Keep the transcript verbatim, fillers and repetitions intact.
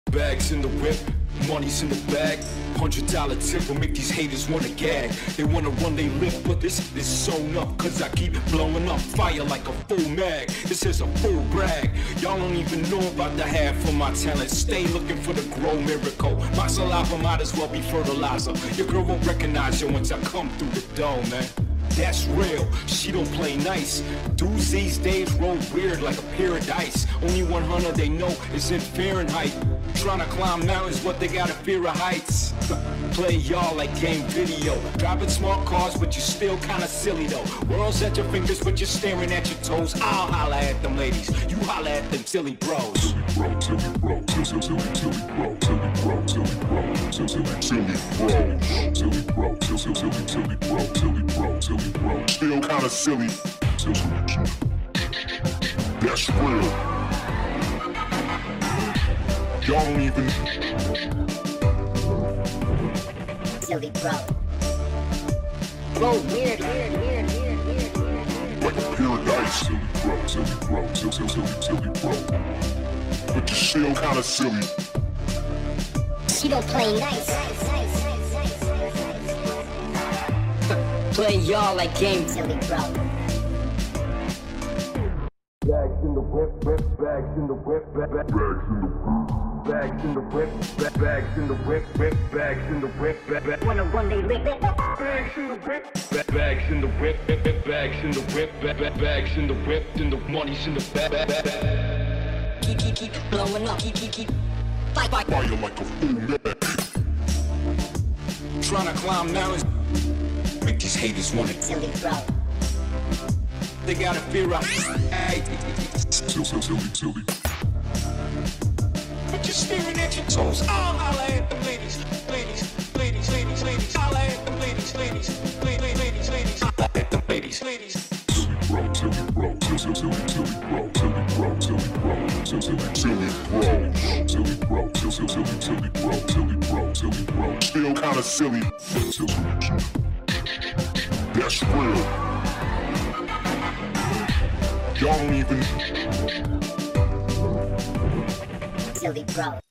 Bags in the whip, money's in the bag. Hundred dollar tip will make these haters wanna gag. They wanna run they lip, but this is sewn up. Cause I keep blowing up fire like a full mag. This is a full brag. Y'all don't even know about the half of my talent. Stay looking for the grow miracle. My saliva might as well be fertilizer. Your girl won't recognize you once I come through the door, man. That's real, she don't play nice. Dudes these days roll weird like a pair of dice. Only one hundred they know is in Fahrenheit. Trying to climb mountains, but they got a fear of heights. Play y'all like game video. Driving smart cars, but you still kinda silly though. World's at your fingers, but you're staring at your toes. I'll holla at them ladies, you holla at them silly bros. Silly bro, silly bro, silly, silly, silly bro, silly bro, silly bro, silly, silly, silly bro, silly bro, silly, silly, silly bro, silly bro, silly bro. Still kinda silly. That's real. Y'all don't even silly bro. Bro, weird, weird, weird, weird, weird, weird. Like a paradise, silly bro, silly bro, silly, silly, silly, silly bro. But you're still kinda silly. She don't play nice. Play y'all like game silly bro. Bags in the whip, whip, bags in the whip, bags in the whip. Bags in the whip, bags in the whip, whip, bags in the whip, bags. Wanna run they lip, Bags in the whip, bags in the whip, bags in the whip, bags in the whip, and the money's in the bag. Keep, keep, keep blowing up, keep, keep, keep fight, fight. Fire like a fool man. Trying to climb mountains, make these haters wanna. silly bro. They got a fear of hey. Silly, silly, silly, silly. But you're staring at your toes. I'll holla at them ladies, ladies, ladies, ladies, ladies. Holla at them ladies, ladies, ladies, ladies, ladies. Holla at them ladies, ladies. Silly bro, silly bro, silly, silly, silly, silly bro, silly bro, silly bro, silly, silly, silly bro, silly bro, silly, silly, silly, silly bro, silly bro, silly bro. Still kinda silly. Silly, that's real. Y'all don't even Silly bro.